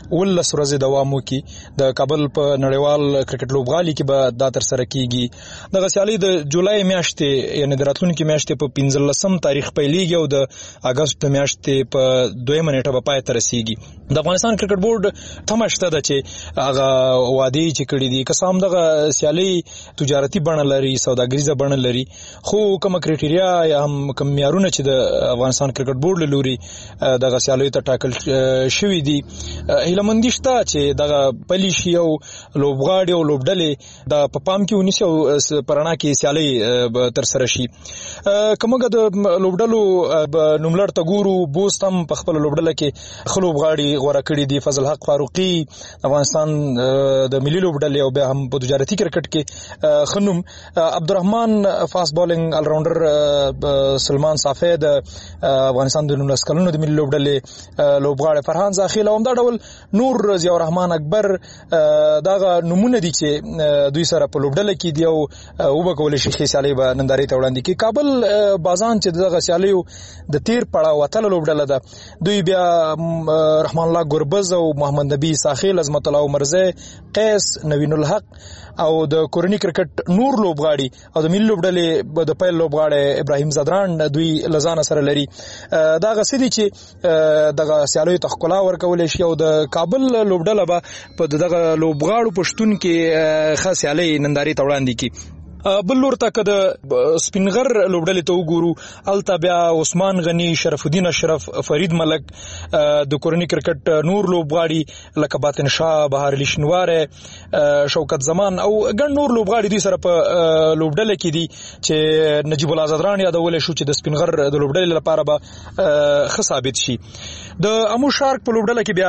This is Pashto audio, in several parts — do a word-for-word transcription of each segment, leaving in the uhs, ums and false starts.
ولس ورځې دوام وکړي. د کابل په نړیوال کرکټ لوبغالي کې به دا تر سره کیږي. دغه سیالي د جولای میاشتې یعنی د راتلونکي میاشتې په پنځلسم تاریخ پیلېږي او د اگست د میاشتې په دویمه نیټه به پای ته رسیږي. د افغانستان کرکټ بورډ تمه شته ده چې هغه وعدې چې کړي دي که هم دغه سیالي تجارتي بڼه لري، سوداګریزه بڼه لري، خو کوم کرایټیریا یا هم کوم معیارونه چې د افغانستان کرکټ بورډ له لوري دغه سیالیو ته ټاکل شوي دي هیلهمندي شته چې دغه پلي شي او لوبغاړي او لوبډلې د په پام کې ونیسي او په رڼا کې سیالۍ به ترسره شي. که موږ د لوبډلو نوملړ ته ګورو، بوست هم په خپله لوبډله کې ښه لوبغاړي غوره کړي دي. فضل حق فاروقي افغانستان د ملي لوبډلې او بیا هم په تجارتي کرکټ کې ښه نوم. عبدالرحمن فاست بالینګ الراونډر سلمان صافی د افغانستان د نولس کلونو د ملي لوبډلې لوبغاړی، فرحان زاخیل او همدا ډول نور ضیاء الرحمن اکبر دغه نومونه دي چې دوی سره په لوبډله کې دي او وبه کولی شي ښې سیالۍ به نندارې ته وړاندې کړي. کابل بازان چې دغه سیالیو د تیر پړاو اتله لوبډله ده، دوی بیا رحمان الله ګربز او محمد نبی ساخیل، عظمت الله عمرزی، قیس، نوین الحق او د کورني کرکټ نور لوبغاړي او د ملي لوبډلې د پیل لوبغاړی ابراهیم زدران دوی لزانه سره لري. دا غسې دي چې دغه سیالیو ته ښکلا ورکولی شي او د کابل لوبډله به په دغه لوبغاړو په شتون کې ښه سیالۍ نندارې ته وړاندې کړي. بل لور ته که د سپینغر لوبډلې ته وګورو، هلته بیا عثمان غني، شرف الدین اشرف، فرید ملک، د کورني کرکټ نور لوبغاړي لکه باطن شاه، بهار علي شنواره، شوکت زمان او ګڼ نور لوبغاړي دوی سره په لوبډله کې دي چې نجیب الله زدران یادولی شو چې د سپینغر د لوبډلې لپاره به ښه ثابت شي. د امو شارک په لوبډله کې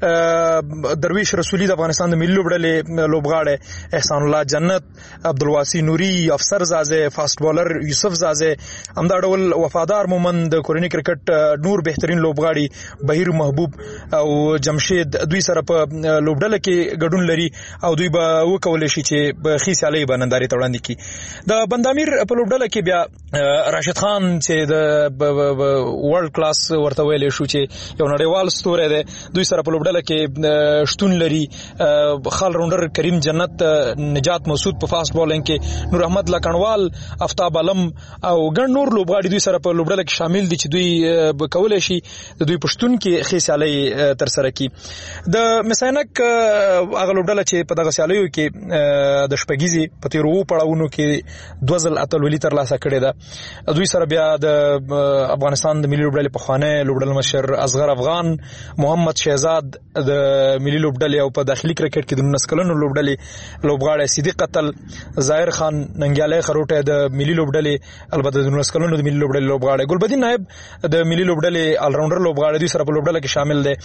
بیا درویش رسولي د افغانستان د ملي لوبډلې لوبغاړی، احسان الله جنت، عبدالواسی نوري، افسر زازه، فاست بالر یوسف زازه، همدا ډول وفادار مومن د کورني کرکټ نور بهترین لوبغاړي بهیر محبوب او جمشید دوی سره په لوبډله کې ګډون لري او دوی به وکولی شي چې په ښې سیالۍ به نندارې ته وړاندې کړي. د بندامیر په لوبډله کې بیا راشد خان چې د ورلد کلاس ورته ویلی شو چې یو نړیوال ستوری دی، دوی سره په لوبډله کې شتون لري. خال راونډر کریم جنت، نجات مسعود په فاست بالینګ کې، نور احمد لکنوال، افتاب علم او ګڼ نور لوبغاړي دوی سره په لوبډله کې شامل دي چې دوی به کولی شي د دوی په شتون کې ښې سیالۍ ترسره کړي. د مسینک هغه لوبډله چې په دغه سیالیو کې د شپږیزې په تېرو اوو پړاوونو کې دوه ځل اتلولي ترلاسه کړې ده، دوی سره بیا د افغانستان د ملي لوبډلې پخوانی لوبډل مشر اصغر افغان، محمد شهزاد د ملي لوبډلې او په داخلي کرکټ کې د نولس کلنو لوبډلې لوبغاړی، صدیق قتل، ظاهر خان ننګیالی خروټی د ملي لوبډلې البته د نولس کلنو د ملي لوبډلې لوبغاړی، ګلبدین نایب د ملي لوبډلې الراونډر لوبغاړی دوی سره په لوبډله کې شامل دی.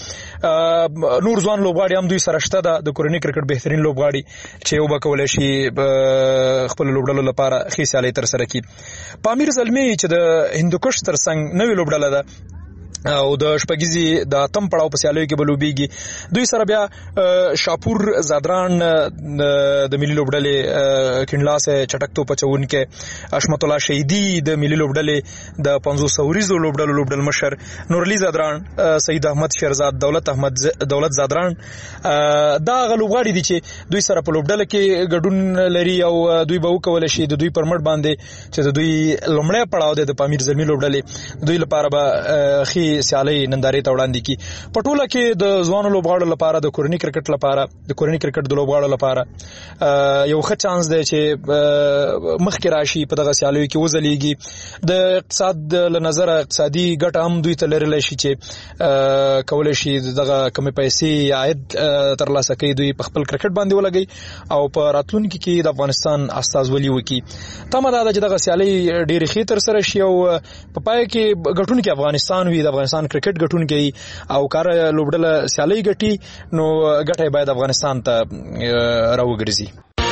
نور ځوان لوبغاړي هم دوی سره شته ده، د کورني کرکټ بهترین لوبغاړي چې یو به کولی شي خپل لوبډلو لپاره ښې سیالۍ ترسره کړي. پامیر زلمي چې د هندوکش تر څنګ نوې لوبډله ده او د شپږیزې د اتم پړاو په سیالیو کې به لوبېږي، دوی سره بیا شاپور زادران د ملي لوبډلې کڼلاسی چټک توپ اچوونکی، حشمت الله شهیدي د ملي لوبډلې د پنځوس اوریزو لوبډلو لوبډل مشر، نورعلي زادران، سید احمد شیرزاد، دولت احمد دولت زادران، دا هغه لوبغاړي دي چې دوی سره په لوبډله کې ګډون لري او دوی به وکولی شي د دوی پر مټ باندې چې د دوی لومړی پړاو دی د پامیر زلمي لوبډلې دوی لپاره به ښې سیالۍ نندارې ته وړاندې کړي. په ټوله کې د ځوانو لوبغاړو لپاره، د کورني کرکټ لپاره، د کورني کرکټ د لوبغاړو لپاره یو ښه چانس دی چې مخکې راشي، په دغه سیالیو کې وځلیږي. د اقتصاد له نظره اقتصادي ګټه هم دوی ته لرلی شي چې کولی شي دغه کمې پیسې عاید ترلاسه کوي، دوی په خپل کرکټ باندې ولګوي او په راتلونکي کې د افغانستان استازولي وکړي. تمه دا ده چې دغه سیالۍ ډېرې ښې ترسره شي او په پای کې ګټونکی افغانستان وي، د افغانستان کرکټ ګټونکی او کار لوبډله سیالۍ ګټي نو ګټه باید افغانستان ته راوګرځي.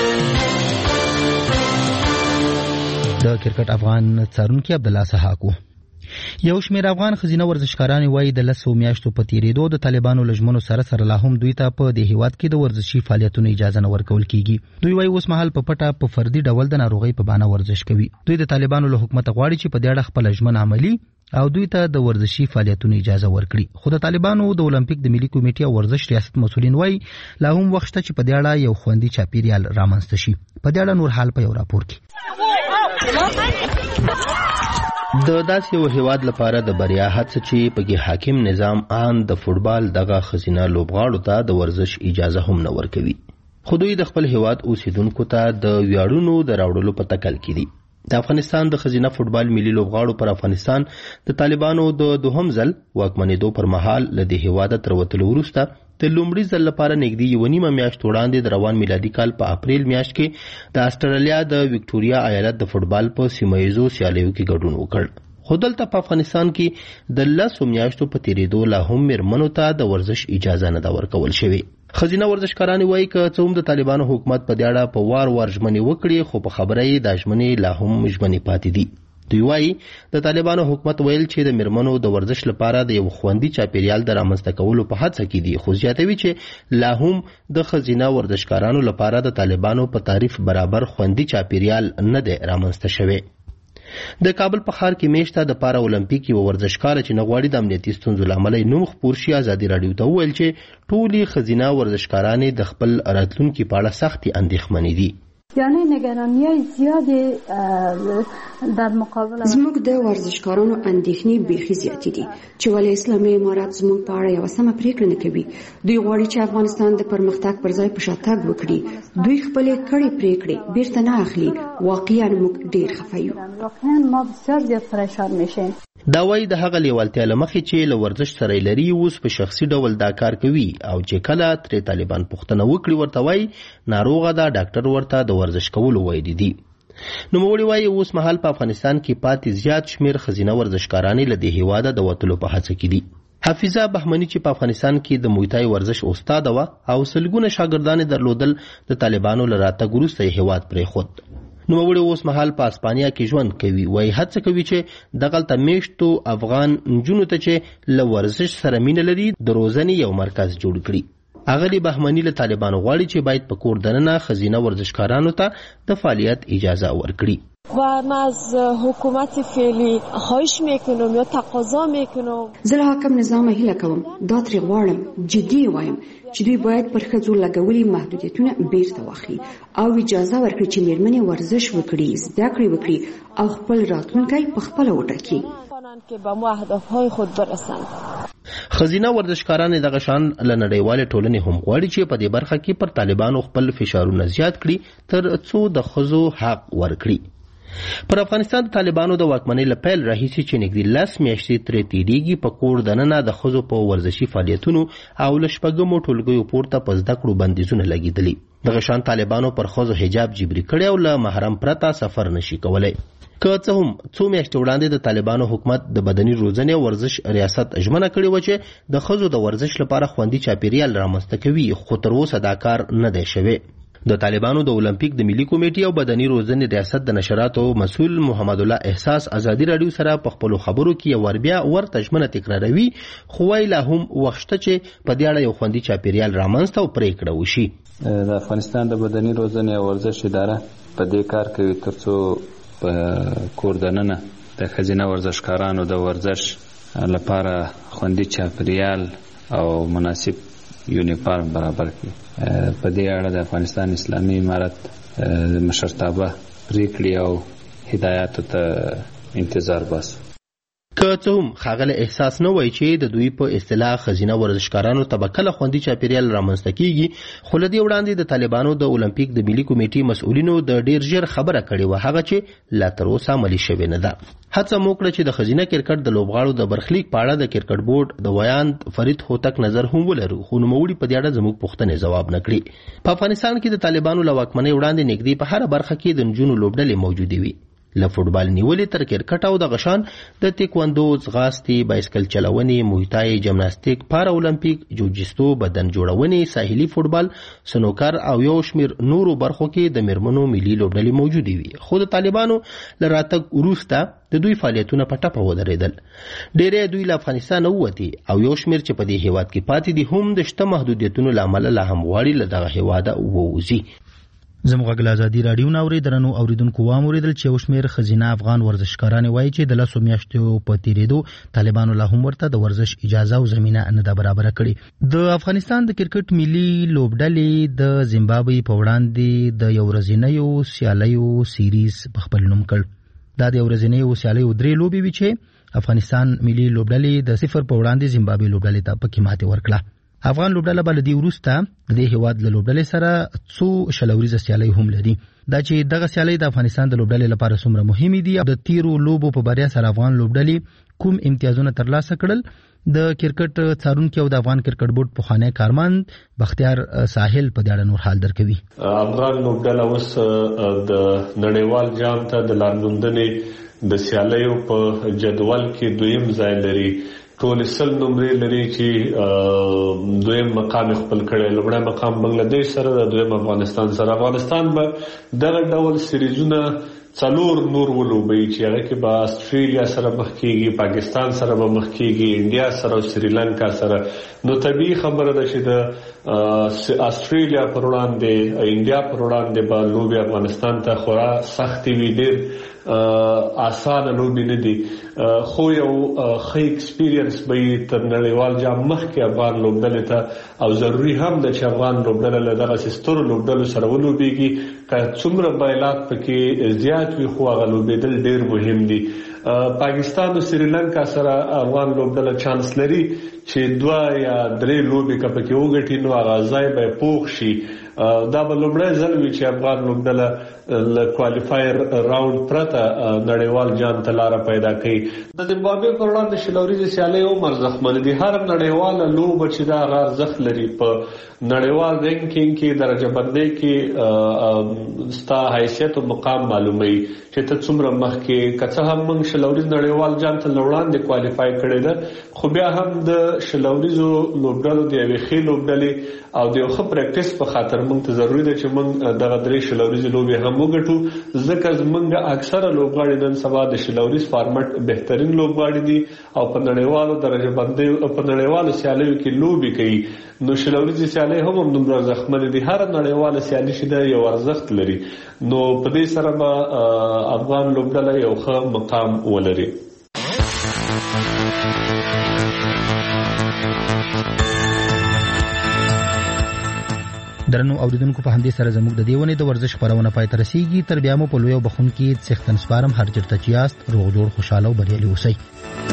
د کرکټ افغان څارونکي عبدالله سحاکو. یو شمېر افغان ښځینه ورزشکاران وایي د لسو میاشتو په تېرېدو د طالبانو له ژمنو سره سره لا هم دوی ته په دې هېواد کې د ورزشي فعالیتونو اجازه نه ورکول کېږي. دوی وایي اوس مهال په پټه په فردي ډول د ناروغۍ په بانه ورزش کوي. دوی د طالبانو له حکومته غواړي چې په دې اړه خپله ژمنه عملي او دوی ته د ورزشي فعالیتونو اجازه ورکړي. خو د طالبانو د اولمپیک د ملي کمیټې او ورزش ریاست مسؤلین وایي لا هم وخت چې په دې اړه یو خوندي چاپیریال رامنځته شي. په دې اړه نور حال په یو راپور کې. د داسې یو هیواد لپاره د بریا هڅه چې پکې حاکم نظام آن د فوټبال دغه خزینه لوبغاړو ته د ورزش اجازه هم نه ورکوي. خو دوی د خپل هیواد اوسیدونکو ته د ویاړونو د راوړلو په تکل کې دي. د افغانستان د خزینه فوټبال ملي لوبغاړو پر افغانستان د طالبانو د دوهم ځل واکمنېدو پر مهال له دې هیواده تر وتلو وروسته د لومړي ځل لپاره نږدې یوه نیمه میاشت وړاندې د روان میلادي کال په اپریل میاشت کې د استرالیا د وکټوریا ایالت د فوټبال په سیمه ییزو سیالیو کې ګډون وکړ. خو دلته په افغانستان کې د لسو میاشتو په تیریدو لا هم میرمنو ته د ورزش اجازه نه ده ورکول شوې. خزینه ورزشکاران وایي که څه هم د طالبانو حکومت په دې اړه په وار وار ژمنې وکړي خو په خبره یې دا ژمنې لا هم ژمنې پاتې دي. دوی وایي د طالبانو حکومت ویل چې د میرمنو د ورزش لپاره د یو خوندي چاپیریال د رامنځته کولو په هڅه کې دي، خو زیاتوي چې لا هم د خزینه ورزشکارانو لپاره د طالبانو په تعریف برابر خوندي چاپیریال نه دی رامنځته شوی. د کابل په ښار کې میشته د پارا اولمپیک یو ورزشکار چې نه غواړي د امنیتي ستونزو له امله نوم خپور شي ازادي راډیو ته وویل چې ټولې ښځینه ورزشکارانې د خپل راتلونکي په اړه سختې اندېښمنې دي. یعنی نگرانی زیادی در مقابل زموږ د ورزشکارانو اندېښنې بیخي زیاتې دي چې ولې اسلامي امارات زموږ په اړه یوه سمه پریکړه نه کوي. دوی غواړي چې افغانستان د پرمختګ پر ځای په شاتګ وکړي. دوی خپلې کړې پریکړې بیرته نه اخلي. واقعا موږ ډېر خفه یو. واقعا ما بسیار زیات پریشان میشیم. دا وایي د هغه لیوالتیا له مخې چې له ورزش سره لري اوس په شخصي ډول دا کار کوي او چې کله ترې طالبان پوښتنه وکړي ورته وایي ناروغه ده، ډاکټر ورته د ورزش کولو ویلي دي. نوموړي وایي اوس مهال په افغانستان کې پاتې زیات شمیر ښځینه ورزشکارانې له دې هیواده د وتلو په هڅه کې دي. حافظه بهمني چې په افغانستان کې د موی تای ورزش استاد وه او سلګونه شاګردان درلودل د طالبانو له راتګ وروسته یې هیواد پرېښود. نوموړي اوس مهال په اسپانیا کې ژوند کوي. وایي هڅه کوي چې دغلته میشتو افغان نجونو ته چې له ورزش سره مینه لري د روزنې یو مرکز جوړ کړي. اغلی بهمنی له طالبانو غواړي چې باید په کور دننه ښځینه ورزشکارانو ته د فعالیت اجازه ورکړي. و من از حکومت فعلی خواهش میکنم یا تقاضا میکنم زه له حاکم نظامه هیله کوم، دا ترې غواړم، جدي وایم چې دوی باید پر ښځو لګولي محدودیتونه بیرته واخلي او اجازه ورکړي چې میرمنې ورزش وکړي، زده کړې وکړي او خپل راتلونکی په خپله وټاکي که به مو اهدافهای خود برسند. ښځینه ورزشکاران دغه شان له نړیوالې ټولنې هم غواړي چې په دې برخه کې پر طالبانو خپل فشارونه زیات کړي تر څو د ښځو حق ورکړي. پر افغانستان د طالبانو د واکمنۍ له پیل راهیسې چې نږدې لس میاشتې ترې تېرېږي په کور دننه د ښځو په ورزشي فعالیتونو او له شپږمو ټولګیو پورته په زده کړو بندیزونه لګېدلي. دغه شان طالبانو پر ښځو حجاب جبري کړی او له محرم پرته سفر نشي کولی. که څه هم څو میاشتې وړاندې د طالبانو حکومت د بدني روزنې او ورزش ریاست ژمنه کړې وه چې د ښځو د ورزش لپاره خوندي چاپیریال رامنځته کوي، خو تر اوسه دا کار نه دی شوی. د طالبانو د اولمپیک د ملي کمیټې او بدني روزنې ریاست د نشراتو مسؤل محمد الله احساس ازادي راډیو سره په خپلو خبرو کې یو ور بیا ورته ژمنه تکراروي، خو وایي لا هم وخت شته چې په دې اړه یو خوندي چاپیریال رامنځته او پرېکړه وشي. د افغانستان د بدني روزنې او ورزش اداره په دې کار کوي تر څو په کور دننه د ښځینه ورزشکارانو د ورزش لپاره خوندي چاپیریال او مناسب یونیفارم برابر کړي. په دې اړه د افغانستان اسلامي امارت مشرتابه پریکړې او هدایاتو ته انتظار باسو. که څه هم ښاغلی احساس نه وایي چې د دوی په اصطلاح ښځینه ورزشکارانو ته به کله خوندي چاپیریال رامنځته کیږي، خو له دې وړاندې د طالبانو د اولمپیک د ملي کمیټې مسؤلینو د ډیر ژر خبره کړې وه، هغه چې لا تر اوسه عملي شوې نه ده. هڅه مو کړه چې د ښځینه کرکټ د لوبغاړو د برخلیک په اړه د کرکټ بورډ د ویاند فرید هوتک نظر هم ولرو، خو نوموړي په دې اړه زموږ پوښتنې ځواب نه کړي. په افغانستان کې د طالبانو له واکمنۍ وړاندې نږدې په هره برخه کې د نجونو لوبډلې موجودې وي، له فوټبال نیولې تر کرکټ او دغه شان د تیکواندو، ځغاستې، بایسکل چلونې، مویتای، جمناستیک، پارا اولمپیک، جوجیستو، بدن جوړونې، ساحلي فوټبال، سنوکر او یو شمیر نورو برخو کې د میرمنو ملي لوبډلې موجودې وي. خو د طالبانو له راتګ وروسته د دوی فعالیتونه په ټپه ودرېدل. ډېری دوی له افغانستانه ووتې او یو شمیر چې په دې هیواد کې پاتې دي هم د شته محدودیتونو له امله لا هم غواړي له دغه هیواده ووځي. زموږ غږ ازادي رادیو ناوړي درنو اوریدونکو وام اوریدل چې وشمیر خزینه افغان ورزشکاران وایي چې د لاسو میاشتو په تیریدو طالبانو لا هم ورته د ورزش اجازه او زمينه نه ده برابر کړې. د افغانستان د کرکټ ملي لوبډلې د زیمبابوې په وړاندې د یو ورځنیو سیالیو سیریز په خپل نوم کړ. دا د ورځنیو سیالیو درې لوبې وي چې افغانستان ملي لوبډلې د صفر په وړاندې زیمبابوې لوبډلې ته پکې ماتې ورکړه. افغان لوبډله بل دی ورسته د دې هیواد له لوبډلې سره څو شلوريزه سیالي هم لري. دا چې دغه سیالي د افغانستان د لوبډلې لپاره څومره مهمه دي او د تیرو لوبو په بریا سره افغان لوبډلې کوم امتیازونه ترلاسه کړل، د کرکټ څارونکو او د افغان کرکټ بورډ په خانه کارمند بختیار ساحل په دې اړه نور حال درکوي. افغان لوبډله اوس د نړیوال جام ته د لارموندنې د سیالیو په جدول کې دویم ځای لري. ټول سل نمرې لري چې دویم مقام خپل کړي. لومړی مقام بنگلاديش سره د دویم افغانستان سره. افغانستان به دغه ډول سیریزونه څلور نور ولوبي چې هغه کې به استرالیا سره مخ کیږي، پاکستان سره به مخ کیږي، انډیا سره او سریلانکا سره. نو طبيعي خبره ده چې د استرالیا پر وړاندې انډیا پر وړاندې به لوبي افغانستان ته خورا سختي وي. ډېر آسان لوبي نه دي، خو یو ښه ایکسپیرینس به تر نړیوال جام مخکې افغان لوبډلې ته او ضروری هم ده چې افغان لوبډله له دغه سترو لوبډلو سره ولوبېږي. که څومره بایلات پکې زیات وي خو هغه لوبېدل ډېر مهم دي. پاکستان او سریلانکا سره افغان لوبډله چانس لري چې دوه یا درې لوبې که پکې وګټي نو هغه ځای به پوخ شي. دا به لومړی ځل وي چې افغان لوبډله له کوالیفایر راوند پرته نړیوال جام ته لاره پیدا کړي. د زیمبابوې پر وړاندې شلوريزې سیالۍ هم ارزښتمنې دي. هر نړیواله لوبه چې دا هغه ارزښت لري. په نړیوال رینکینګ کې درجه بندۍ کې ستا حیثیت او مقام معلوموي چې ته څومره مخکې. که څه هم موږ شلوريز نړیوال جام ته له وړاندې کوالیفای کړی ده، خو بیا هم د شلوریزو لوبډلو د یوې ښې لوبډلې او د یو ښه پریکټس په خاطر موږ ته ضروري ده چې موږ دغه درې شلوریزې لوبې هم وګټو، ځکه زموږ اکثره لوبغاړي نن سبا د شلوریز فارمټ بهترین لوبغاړي دي او په نړیوالو درجه بندۍ او په نړیوالو سیالیو کې لوبې کوي. نو شلوریزې سیالۍ هم همدومره ارزښتمنې دي. هر نړیواله سیالي چې ده یو ارزښت لري. نو په دې سره به افغان لوبډله یو ښه مقام ولري. درنو اوریدونکو په همدې سره زموږ د دیونې د ورزش خبرونه پای ته رسیږي. تر بیا مو په لوی او بخون کې څښتن سپارم. هر چیرته چې یاست روغ جوړ خوشاله او بریالي اوسئ.